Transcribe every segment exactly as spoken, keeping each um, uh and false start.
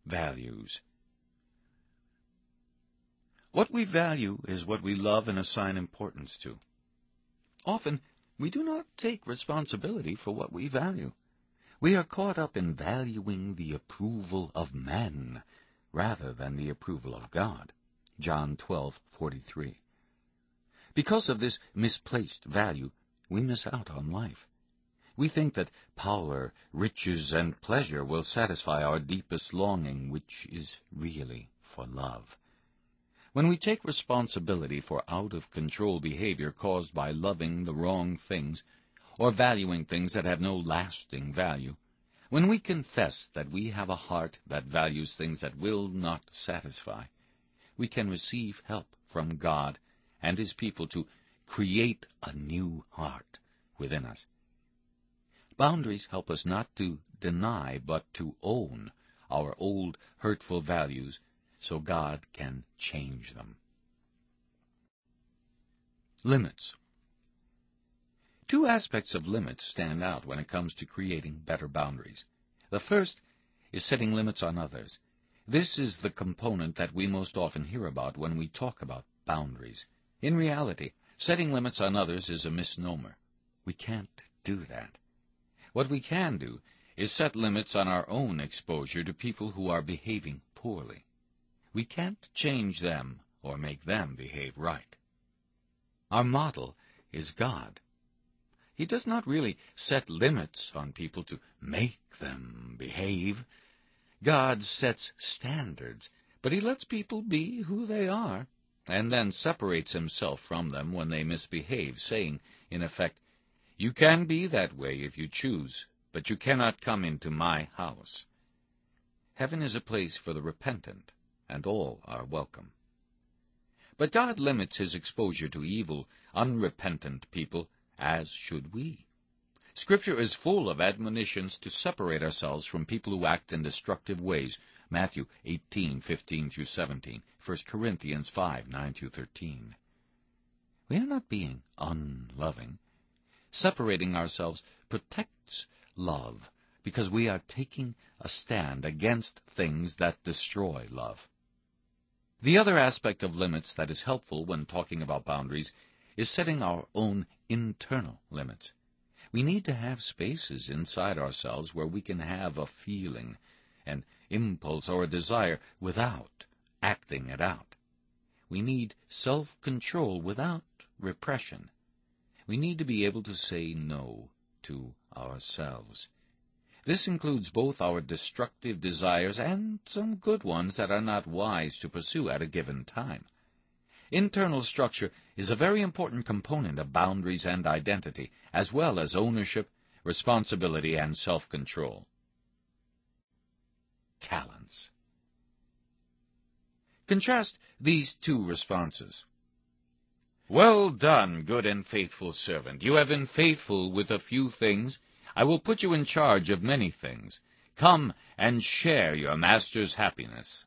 values. What we value is what we love and assign importance to. Often, we do not take responsibility for what we value. We are caught up in valuing the approval of men rather than the approval of God. John twelve forty-three. Because of this misplaced value, we miss out on life. We think that power, riches, and pleasure will satisfy our deepest longing, which is really for love. When we take responsibility for out-of-control behavior caused by loving the wrong things, or valuing things that have no lasting value, when we confess that we have a heart that values things that will not satisfy, we can receive help from God and His people to create a new heart within us. Boundaries help us not to deny but to own our old hurtful values so God can change them. Limits. Two aspects of limits stand out when it comes to creating better boundaries. The first is setting limits on others. This is the component that we most often hear about when we talk about boundaries. In reality, setting limits on others is a misnomer. We can't do that. What we can do is set limits on our own exposure to people who are behaving poorly. We can't change them or make them behave right. Our model is God. He does not really set limits on people to make them behave. God sets standards, but He lets people be who they are, and then separates Himself from them when they misbehave, saying, in effect, "You can be that way if you choose, but you cannot come into my house." Heaven is a place for the repentant, and all are welcome. But God limits His exposure to evil, unrepentant people, as should we. Scripture is full of admonitions to separate ourselves from people who act in destructive ways. Matthew eighteen fifteen through seventeen, First Corinthians five nine through thirteen. We are not being unloving. Separating ourselves protects love, because we are taking a stand against things that destroy love. The other aspect of limits that is helpful when talking about boundaries is setting our own internal limits. We need to have spaces inside ourselves where we can have a feeling, an impulse, or a desire without acting it out. We need self-control without repression. We need to be able to say no to ourselves. This includes both our destructive desires and some good ones that are not wise to pursue at a given time. Internal structure is a very important component of boundaries and identity, as well as ownership, responsibility, and self-control. Talents. Contrast these two responses. "Well done, good and faithful servant. You have been faithful with a few things. I will put you in charge of many things. Come and share your master's happiness."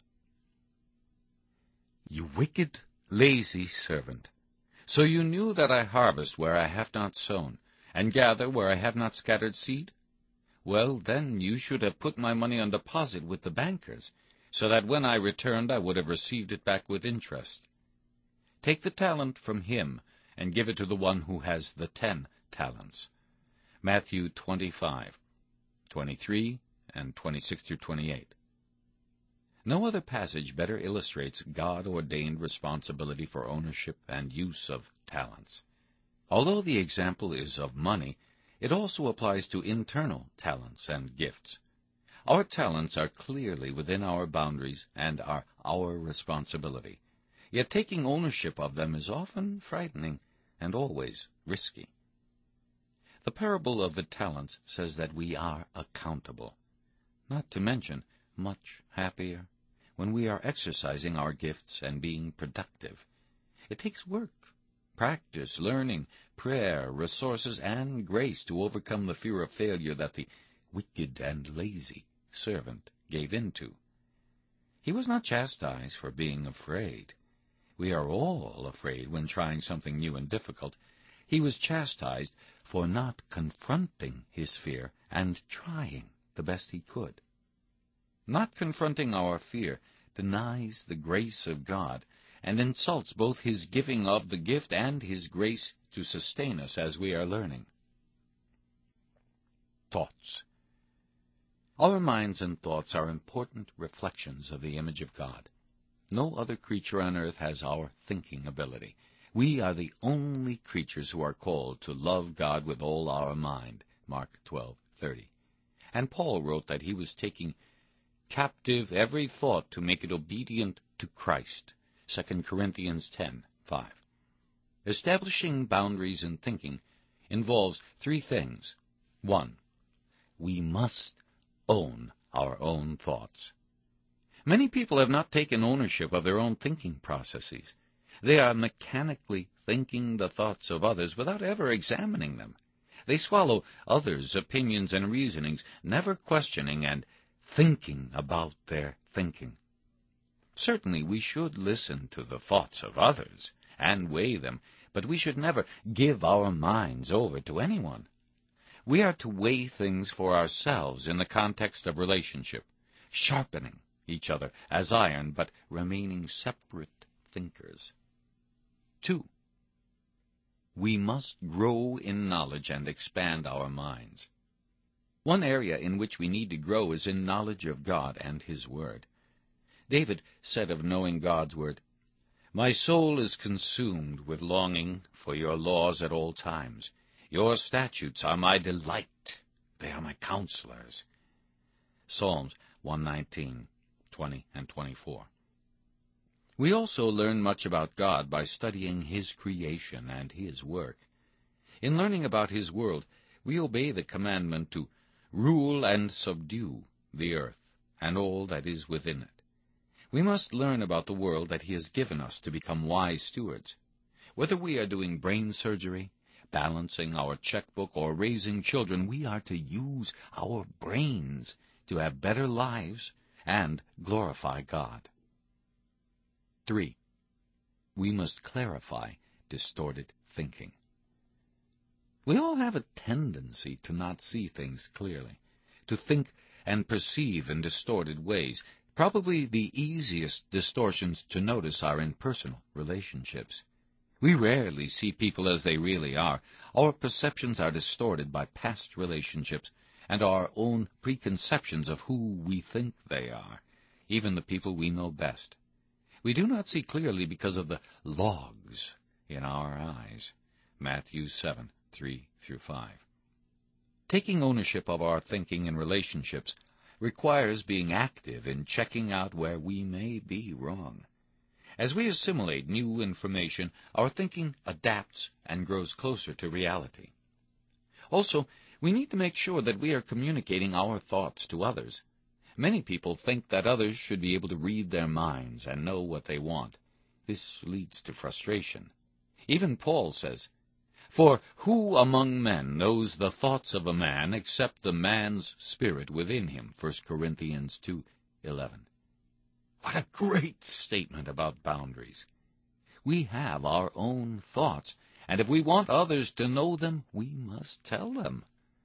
"You wicked, lazy servant. So you knew that I harvest where I have not sown, and gather where I have not scattered seed? Well, then you should have put my money on deposit with the bankers, so that when I returned I would have received it back with interest. Take the talent from him, and give it to the one who has the ten talents." Matthew twenty-five, twenty-three, and twenty-six through twenty-eight. No other passage better illustrates God-ordained responsibility for ownership and use of talents. Although the example is of money, it also applies to internal talents and gifts. Our talents are clearly within our boundaries and are our responsibility. Yet taking ownership of them is often frightening and always risky. The parable of the talents says that we are accountable, not to mention much happier when we are exercising our gifts and being productive. It takes work, practice, learning, prayer, resources, and grace to overcome the fear of failure that the wicked and lazy servant gave into. He was not chastised for being afraid. We are all afraid when trying something new and difficult. He was chastised for not confronting his fear and trying the best he could. Not confronting our fear denies the grace of God and insults both his giving of the gift and his grace to sustain us as we are learning. Thoughts. Our minds and thoughts are important reflections of the image of God. No other creature on earth has our thinking ability. We are the only creatures who are called to love God with all our mind, Mark twelve thirty. And Paul wrote that he was taking captive every thought to make it obedient to Christ, Second Corinthians ten five. Establishing boundaries in thinking involves three things. One, we must own our own thoughts. Many people have not taken ownership of their own thinking processes. They are mechanically thinking the thoughts of others without ever examining them. They swallow others' opinions and reasonings, never questioning and thinking about their thinking. Certainly we should listen to the thoughts of others and weigh them, but we should never give our minds over to anyone. We are to weigh things for ourselves in the context of relationship, sharpening each other as iron, but remaining separate thinkers. Two, we must grow in knowledge and expand our minds. One area in which we need to grow is in knowledge of God and his Word. David said of knowing God's Word, "My soul is consumed with longing for your laws at all times. Your statutes are my delight. They are my counselors." Psalms one nineteen, twenty and twenty-four. We also learn much about God by studying his creation and his work. In learning about his world, we obey the commandment to rule and subdue the earth and all that is within it. We must learn about the world that he has given us to become wise stewards. Whether we are doing brain surgery, balancing our checkbook, or raising children, we are to use our brains to have better lives and glorify God. Three, we must clarify distorted thinking. We all have a tendency to not see things clearly, to think and perceive in distorted ways. Probably the easiest distortions to notice are in personal relationships. We rarely see people as they really are. Our perceptions are distorted by past relationships and our own preconceptions of who we think they are, even the people we know best. We do not see clearly because of the logs in our eyes. Matthew seven, three through five. Taking ownership of our thinking and relationships requires being active in checking out where we may be wrong. As we assimilate new information, our thinking adapts and grows closer to reality. Also, we need to make sure that we are communicating our thoughts to others. Many people think that others should be able to read their minds and know what they want. This leads to frustration. Even Paul says, "For who among men knows the thoughts of a man except the man's spirit within him?" First Corinthians two eleven. What a great statement about boundaries. We have our own thoughts, and if we want others to know them, we must tell them.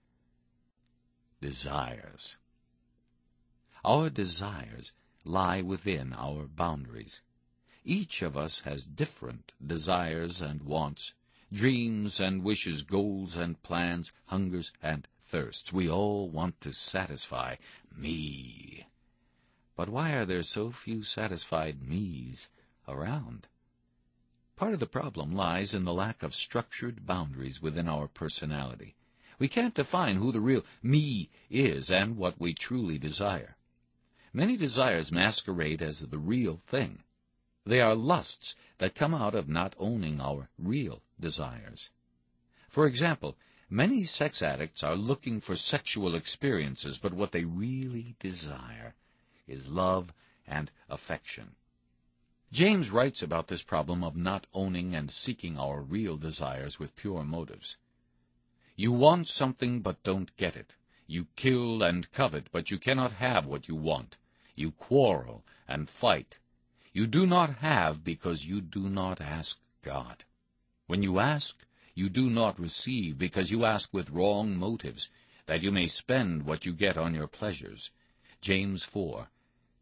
Desires. Our desires lie within our boundaries. Each of us has different desires and wants, dreams and wishes, goals and plans, hungers and thirsts. We all want to satisfy me. But why are there so few satisfied me's around? Part of the problem lies in the lack of structured boundaries within our personality. We can't define who the real me is and what we truly desire. Many desires masquerade as the real thing. They are lusts that come out of not owning our real desires. For example, many sex addicts are looking for sexual experiences, but what they really desire is love and affection. James writes about this problem of not owning and seeking our real desires with pure motives. You want something but don't get it. You kill and covet, but you cannot have what you want. You quarrel and fight. You do not have because you do not ask God. When you ask, you do not receive because you ask with wrong motives, that you may spend what you get on your pleasures. James four,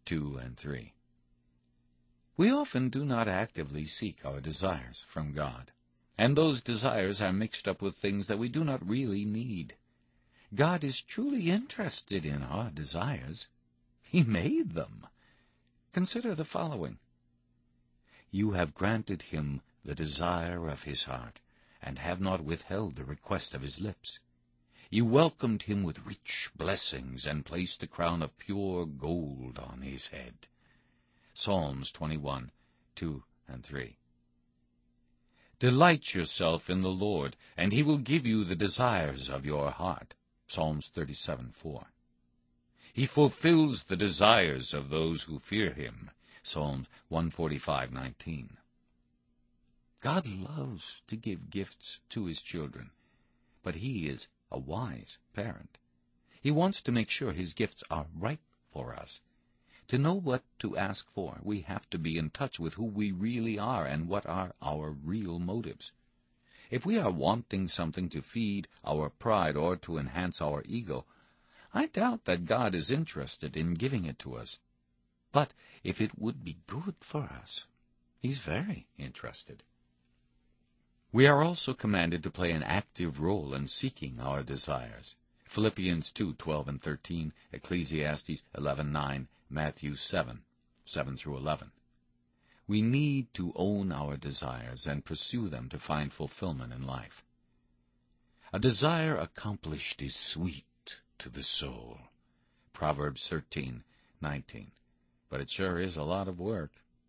two and three. We often do not actively seek our desires from God, and those desires are mixed up with things that we do not really need. God is truly interested in our desires. He made them. Consider the following. You have granted him the desire of his heart, and have not withheld the request of his lips. You welcomed him with rich blessings, and placed a crown of pure gold on his head. Psalms twenty-one, two and three. Delight yourself in the Lord, and he will give you the desires of your heart. Psalms thirty-seven, four. He fulfills the desires of those who fear him. Psalms one forty-five, nineteen. God loves to give gifts to his children, but he is a wise parent. He wants to make sure his gifts are right for us. To know what to ask for, we have to be in touch with who we really are and what are our real motives. If we are wanting something to feed our pride or to enhance our ego, I doubt that God is interested in giving it to us. But if it would be good for us, he's very interested. We are also commanded to play an active role in seeking our desires. Philippians two, twelve and thirteen, Ecclesiastes eleven, nine, Matthew seven, seven through eleven. We need to own our desires and pursue them to find fulfillment in life. A desire accomplished is sweet to the soul. Proverbs thirteen, nineteen. But it sure is a lot of work.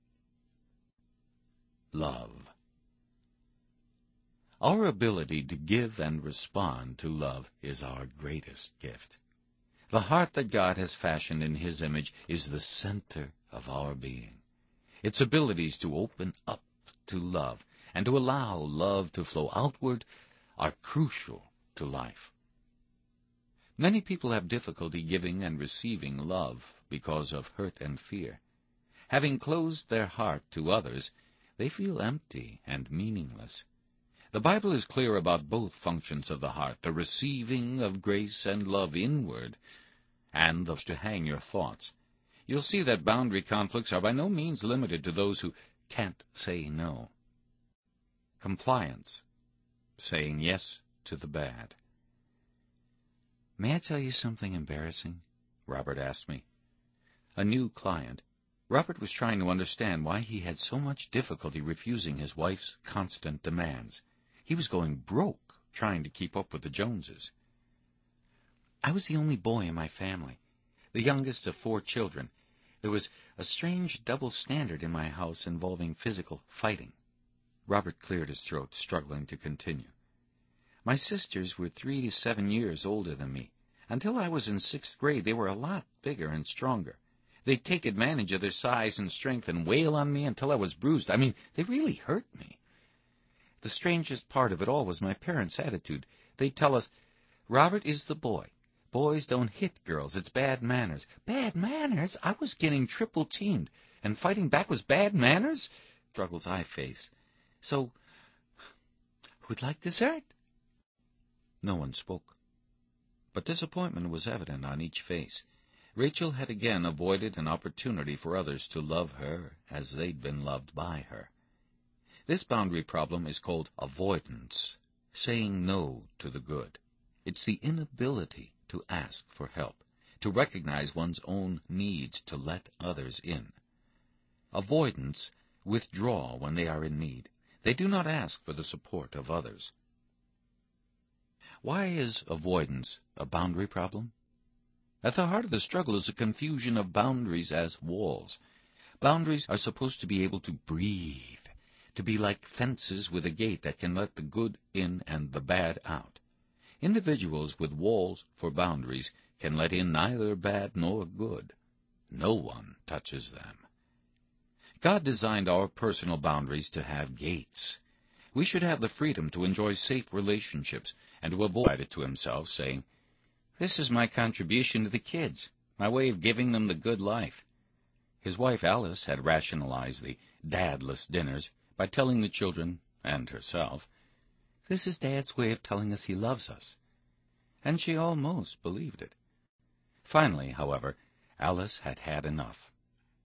Love. Our ability to give and respond to love is our greatest gift. The heart that God has fashioned in his image is the center of our being. Its abilities to open up to love and to allow love to flow outward are crucial to life. Many people have difficulty giving and receiving love because of hurt and fear. Having closed their heart to others, they feel empty and meaningless. The Bible is clear about both functions of the heart, the receiving of grace and love inward, and thus to hang your thoughts. You'll see that boundary conflicts are by no means limited to those who can't say no. Compliance, saying yes to the bad. May I tell you something embarrassing? Robert asked me. A new client. Robert was trying to understand why he had so much difficulty refusing his wife's constant demands. He was going broke trying to keep up with the Joneses. I was the only boy in my family, the youngest of four children. There was a strange double standard in my house involving physical fighting. Robert cleared his throat, struggling to continue. My sisters were three to seven years older than me. Until I was in sixth grade, they were a lot bigger and stronger. They'd take advantage of their size and strength and wail on me until I was bruised. I mean, they really hurt me. The strangest part of it all was my parents' attitude. They'd tell us, Robert is the boy. Boys don't hit girls. It's bad manners. Bad manners? I was getting triple-teamed, and fighting back was bad manners? Struggles I face. So, who'd like dessert? No one spoke. But disappointment was evident on each face. Rachel had again avoided an opportunity for others to love her as they'd been loved by her. This boundary problem is called avoidance, saying no to the good. It's the inability to ask for help, to recognize one's own needs, to let others in. Avoidants withdraw when they are in need. They do not ask for the support of others. Why is avoidance a boundary problem? At the heart of the struggle is a confusion of boundaries as walls. Boundaries are supposed to be able to breathe, to be like fences with a gate that can let the good in and the bad out. Individuals with walls for boundaries can let in neither bad nor good. No one touches them. God designed our personal boundaries to have gates. We should have the freedom to enjoy safe relationships and to avoid it to himself, saying, This is my contribution to the kids, my way of giving them the good life. His wife Alice had rationalized the dadless dinners by telling the children, and herself, This is Dad's way of telling us he loves us. And she almost believed it. Finally, however, Alice had had enough.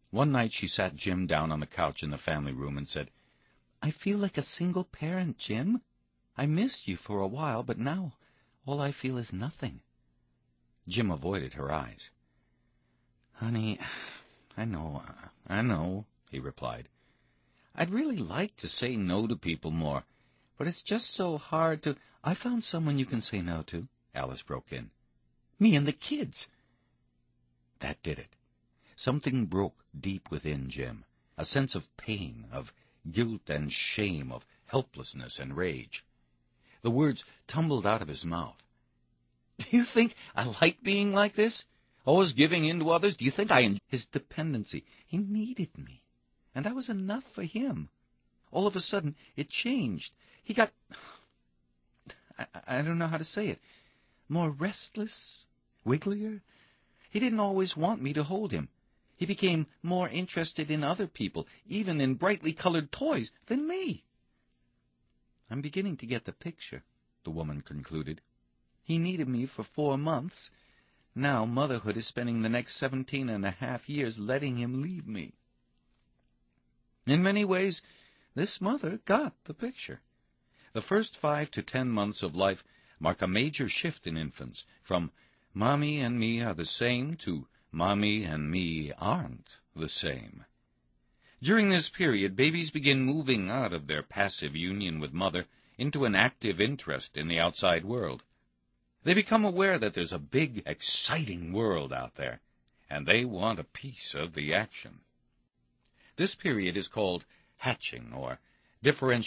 One night she sat Jim down on the couch in the family room and said, "I feel like a single parent, Jim. I missed you for a while, but now all I feel is nothing." Jim avoided her eyes. "Honey, I know, I know," he replied. "I'd really like to say no to people more, but it's just so hard to—" "I found someone you can say no to," Alice broke in. "Me and the kids." That did it. Something broke deep within Jim, a sense of pain, of guilt and shame, of helplessness and rage. The words tumbled out of his mouth. "Do you think I like being like this? Always giving in to others? Do you think I enjoy his dependency? He needed me, and I was enough for him. All of a sudden, it changed. He got, I, I don't know how to say it, more restless, wigglier. He didn't always want me to hold him. He became more interested in other people, even in brightly colored toys, than me." "I'm beginning to get the picture," the woman concluded. "He needed me for four months. Now motherhood is spending the next seventeen and a half years letting him leave me." In many ways, this mother got the picture. The first five to ten months of life mark a major shift in infants, from "Mommy and me are the same" to "Mommy and me aren't the same." During this period, babies begin moving out of their passive union with mother into an active interest in the outside world. They become aware that there's a big, exciting world out there, and they want a piece of the action. This period is called hatching, or differential